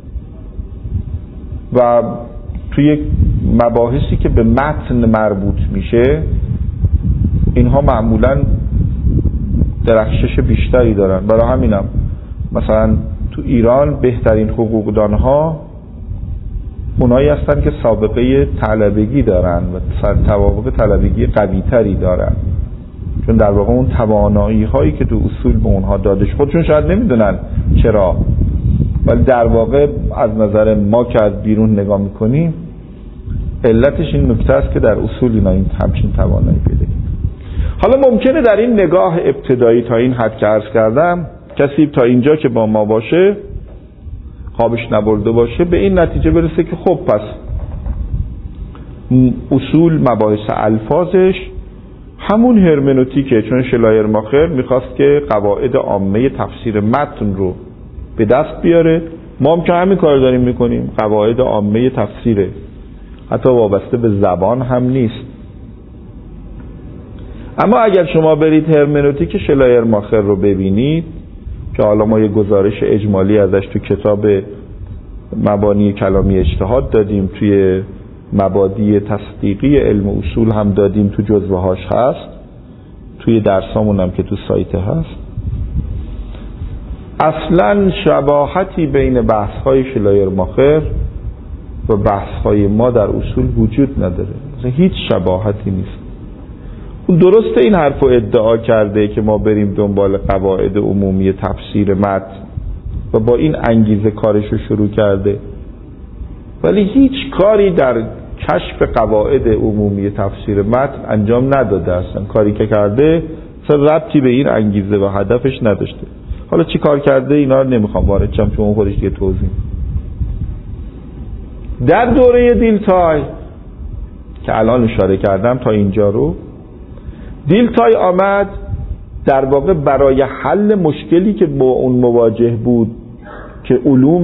و توی مباحثی که به متن مربوط میشه اینها معمولا درخشش بیشتری دارن. برای همینم مثلا تو ایران بهترین حقوقدان ها اونایی هستن که سابقه طلبگی دارن و توافق طلبگی قوی تری دارن، چون در واقع اون توانایی هایی که تو اصول به اونها دادش خودشون شاید نمیدونن چرا، ولی در واقع از نظر ما که از بیرون نگاه میکنیم علتش این نکته است که در اصول اینا این همچین توانایی پیدا. حالا ممکنه در این نگاه ابتدایی تا این حد که عرض کردم کسی تا اینجا که با ما باشه خوابش نبرده باشه به این نتیجه برسه که خب پس اصول مباحث الفاظش همون هرمنوتیکه، چون شلایرماخر میخواست که قواعد عامه تفسیر متن رو به دست بیاره. ما هم که همین کار داریم میکنیم، قواعد عامه تفسیره، حتی وابسته به زبان هم نیست. اما اگر شما برید هرمنوتیک شلایرماخر رو ببینید که حالا ما یه گزارش اجمالی ازش تو کتاب مبانی کلامی اجتهاد دادیم، توی مبادی تصدیقی علم اصول هم دادیم، تو جزوه هاش هست، توی درسامون هم که تو سایت هست، اصلا شباهتی بین بحث های شلایرماخر و بحث های ما در اصول وجود نداره، مثلا هیچ شباهتی نیست. درسته این حرف رو ادعا کرده که ما بریم دنبال قواعد عمومی تفسیر متن و با این انگیزه کارش رو شروع کرده، ولی هیچ کاری در کشف قواعد عمومی تفسیر متن انجام نداده. اصلا کاری که کرده اصلا ربطی به این انگیزه و هدفش نداشته. حالا چی کار کرده اینا رو نمیخوام وارد شم چون خودش یه توضیح. در دوره دیلتای که الان اشاره کردم تا اینجا رو، دیلتای آمد در واقع برای حل مشکلی که با اون مواجه بود که علوم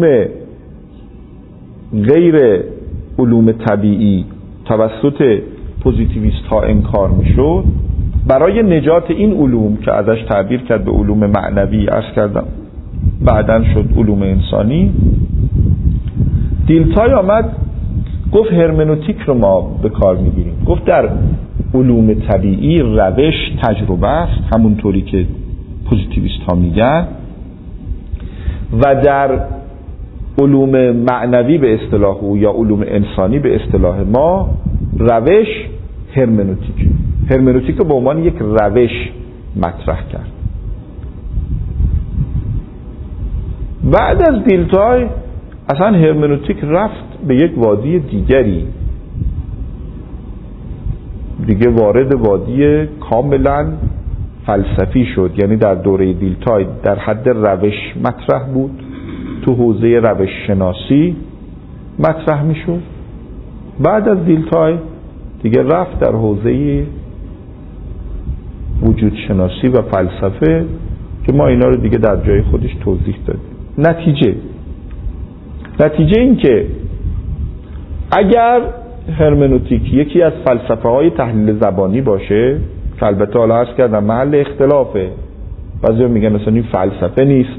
غیر علوم طبیعی توسط پوزیتیویست ها انکار میشد، برای نجات این علوم که ازش تعبیر کرد به علوم معنوی، عرض کردم بعدن شد علوم انسانی، دیلتای آمد گفت هرمنوتیک رو ما به کار میگیریم. گفت در علوم طبیعی روش تجربه است، همونطوری که پوزیتیویست ها میگن، و در علوم معنوی به اصطلاح او یا علوم انسانی به اصطلاح ما روش هرمنوتیک هرمنوتیک رو به عنوان یک روش مطرح کرد. بعد از دیلتای اصلا هرمنوتیک رفت به یک وادی دیگری، دیگه وارد وادی کاملا فلسفی شد. یعنی در دوره دیلتای در حد روش مطرح بود، تو حوزه روش شناسی مطرح می شد. بعد از دیلتای دیگه رفت در حوزه وجود شناسی و فلسفه که ما اینا رو دیگه در جای خودش توضیح دادیم. نتیجه نتیجه این که اگر هرمنوتیک یکی از فلسفه های تحلیل زبانی باشه که البته حالا عرض کردم محل اختلافه، بعضیا میگن مثلا این فلسفه نیست،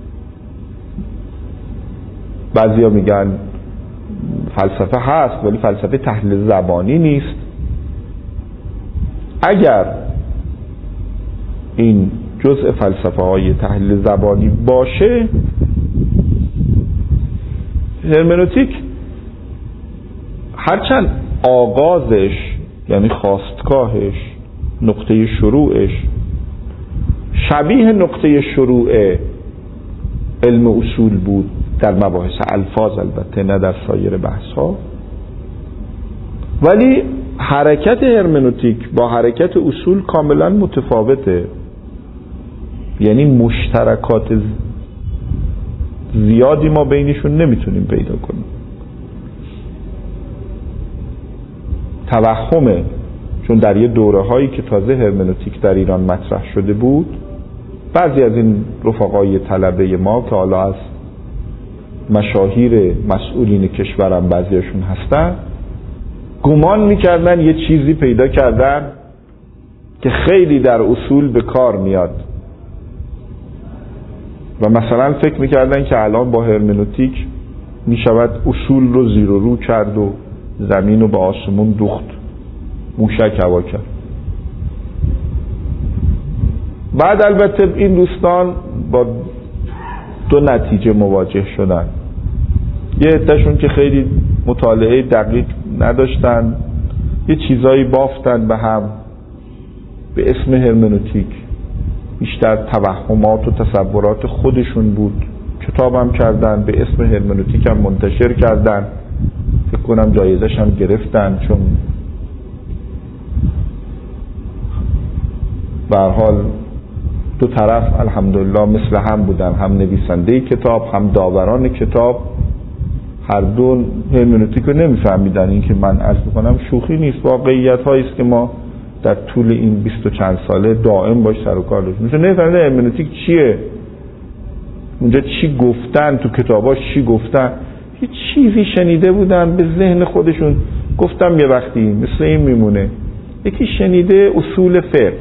بعضیا میگن فلسفه هست ولی فلسفه تحلیل زبانی نیست. اگر این جزء فلسفه های تحلیل زبانی باشه، هرمنوتیک هرچند آغازش یعنی خاستگاهش، نقطه شروعش شبیه نقطه شروع علم اصول بود در مباحث الفاظ، البته نه در سایر بحث ها، ولی حرکت هرمنوتیک با حرکت اصول کاملا متفاوته. یعنی مشترکات زیادی ما بینشون نمیتونیم پیدا کنیم. توهمه، چون در یه دوره هایی که تازه هرمنوتیک در ایران مطرح شده بود، بعضی از این رفقای طلبه ما که حالا از مشاهیر مسئولین کشورم بعضیشون هستن، گمان میکردن یه چیزی پیدا کردن که خیلی در اصول به کار میاد و مثلا فکر میکردن که الان با هرمنوتیک میشود اصول رو زیر و رو کرد و زمین رو به آسمون دوخت، موشک هوا کرد. بعد البته این دوستان با دو نتیجه مواجه شدن. یه عده‌شون که خیلی مطالعه دقیق نداشتن، یه چیزایی بافتن به هم به اسم هرمنوتیک، بیشتر توهمات و تصورات خودشون بود، کتابم کردن به اسم هرمنوتیک هم منتشر کردن، فکر کنم جایزش هم گرفتن، چون به هر حال دو طرف الحمدلله مثل هم بودن، هم نویسنده کتاب هم داوران کتاب، هر دو هرمنوتیک رو نمیفهمیدن. این که من عرض میکنم شوخی نیست، واقعیت هایی است که ما در طول این بیست و چند ساله دائم باش سر و کار داشتیم. مثلا نمیفهمیدن هرمنوتیک چیه، اونجا چی گفتن، تو کتاباش چی گفتن. یه چیزی شنیده بودن به ذهن خودشون، گفتم یه وقتی مثل این میمونه، یکی شنیده اصول فقه،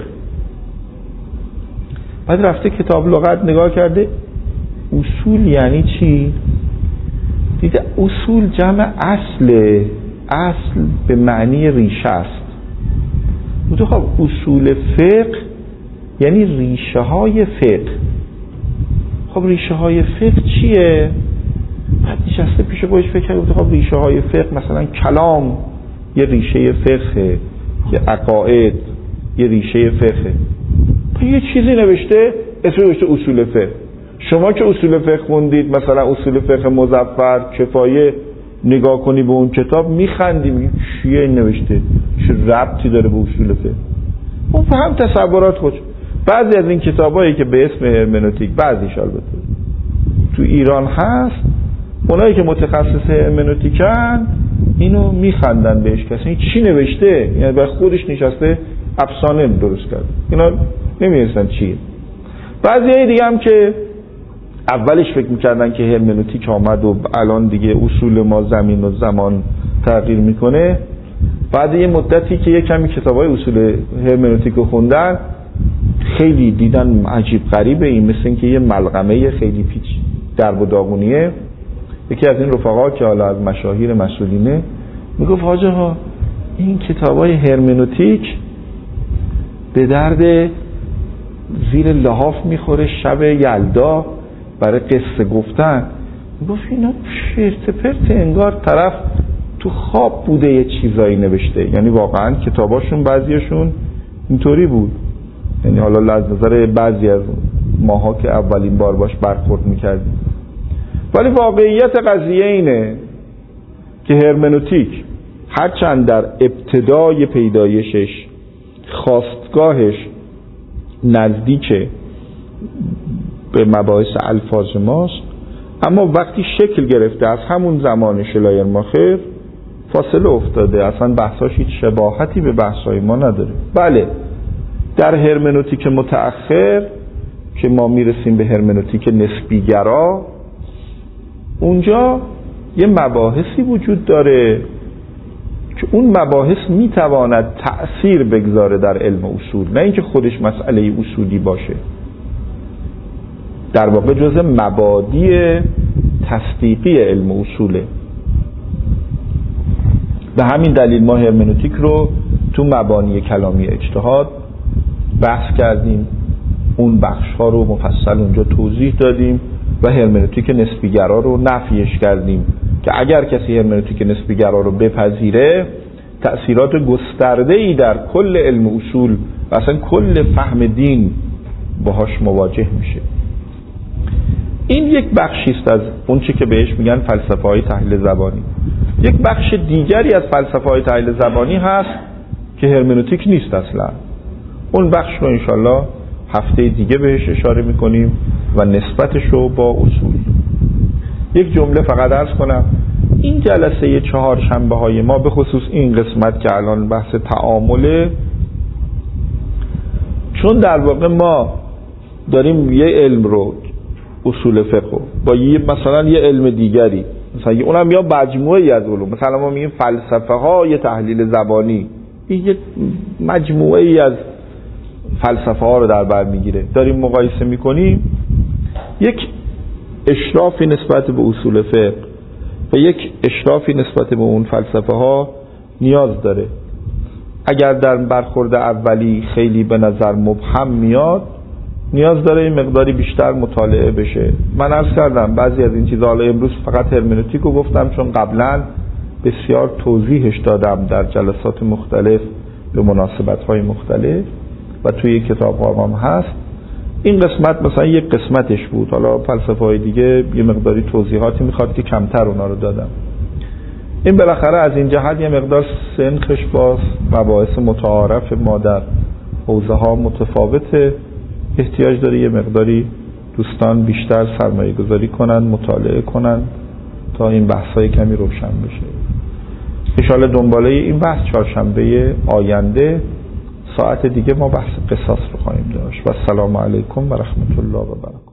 بعد رفته کتاب لغت نگاه کرده اصول یعنی چی، دیده اصول جمع اصل، اصل به معنی ریشه است. بوده خب اصول فقه یعنی ریشه های فقه. خب ریشه های فقه چیه؟ بعد نشسته پیش خودش فکر کرده خب ریشه های فقه مثلا کلام یه ریشه فقه، یه عقاید یه ریشه فقه. یه چیزی نوشته اسمش نوشته اصول فقه. شما که اصول فقه خوندید، مثلا اصول فقه مظفر کفایه، نگاه کنی به اون کتاب میخندی، میگی چیه این نوشته، چه ربطی داره به اصول فقه؟ اون فهم تصورات خودش. بعضی از این کتابایی که به اسم هرمنوتیک، بعضیش البته تو ایران هست، اونایی که متخصص هرمنوتیکن اینو میخندن بهش، کسی این چی نوشته، یعنی به خودش نشسته افسانه درست کرده، اینا نمیدونستن چیه. بعضی دیگه هم که اولش فکر میکردن که هرمنوتیک آمد و الان دیگه اصول ما زمین و زمان تغییر میکنه، بعد یه مدتی که یه کمی کتابای اصول هرمنوتیک رو خوندن، خیلی دیدن عجیب غریبه این، مثل این که یه ملغمه خیلی پیچ درب و داغونیه. یکی از این رفقا که حالا از مشاهیر مسئولینه میگفت حاجه ها این کتابای هرمنوتیک به درد زیر لحاف میخوره شب یلدا برای قصه گفتن. میگفت اینا چرت پرت، انگار طرف تو خواب بوده یه چیزایی نوشته. یعنی واقعا کتاباشون بعضیشون اینطوری بود، یعنی حالا از نظر بعضی از ماها که اولین بار باش برخورد میکردیم. ولی واقعیت قضیه اینه که هرمنوتیک هرچند در ابتدای پیدایشش خاستگاهش نزدیک به مباحث الفاظ ماست، اما وقتی شکل گرفته از همون زمان شلایرماخر فاصله افتاده، اصلا بحثاش هیچ شباهتی به بحثای ما نداره. بله در هرمنوتیک متأخر که ما میرسیم به هرمنوتیک نسبیگرا، اونجا یه مباحثی وجود داره که اون مباحث میتواند تأثیر بگذاره در علم اصول، نه اینکه خودش مسئله اصولی باشه. در واقع جزء مبادی تصدیقی علم اصوله. به همین دلیل ما هرمنوتیک رو تو مبانی کلامی اجتهاد بحث کردیم، اون بخش ها رو مفصل اونجا توضیح دادیم و هرمنوتیک نسبیگرا رو نفیش کردیم که اگر کسی هرمنوتیک نسبیگرا رو بپذیره تأثیرات گسترده‌ای در کل علم اصول و اصلا کل فهم دین باهاش مواجه میشه. این یک بخشی است از اون چی که بهش میگن فلسفه های تحلیل زبانی. یک بخش دیگری از فلسفه های تحلیل زبانی هست که هرمنوتیک نیست اصلا. اون بخش رو انشالله هفته دیگه بهش اشاره میکنیم و نسبتش رو با اصول. یک جمله فقط عرض کنم، این جلسه چهار شنبه های ما به خصوص این قسمت که الان بحث تعامله، چون در واقع ما داریم یه علم رو اصول فقه با یه مثلا یه علم دیگری، مثلا اونم یا مجموعه‌ای از علوم، مثلا ما میگیم فلسفه های تحلیل زبانی، این یه مجموعه‌ای از فلسفه ها رو در بر میگیره، داریم مقایسه میکنیم، یک اشرافی نسبت به اصول فقه و یک اشرافی نسبت به اون فلسفه ها نیاز داره. اگر در برخورد اولی خیلی به نظر مبهم میاد، نیاز داره این مقداری بیشتر مطالعه بشه. من عرض کردم بعضی از این چیزها، حالا امروز فقط هرمنوتیک رو گفتم چون قبلا بسیار توضیحش دادم در جلسات مختلف به مناسبت‌های مختلف و توی کتاب‌ها هم هست. این قسمت مثلا یک قسمتش بود، حالا فلسفه‌های دیگه یه مقداری توضیحاتی میخواد که کمتر اونا رو دادم. این بالاخره از این جهت یه مقدار سنخش با مباحث متعارف ما در حوزه ها متفاوته، احتیاج داره یه مقداری دوستان بیشتر سرمایه گذاری کنن، مطالعه کنن تا این بحث‌های کمی روشن بشه. انشاءالله دنباله این بحث چهارشنبه آینده ساعت دیگه ما بحث قصاص رو خواهیم داشت. و السلام علیکم و رحمت الله و برکاته.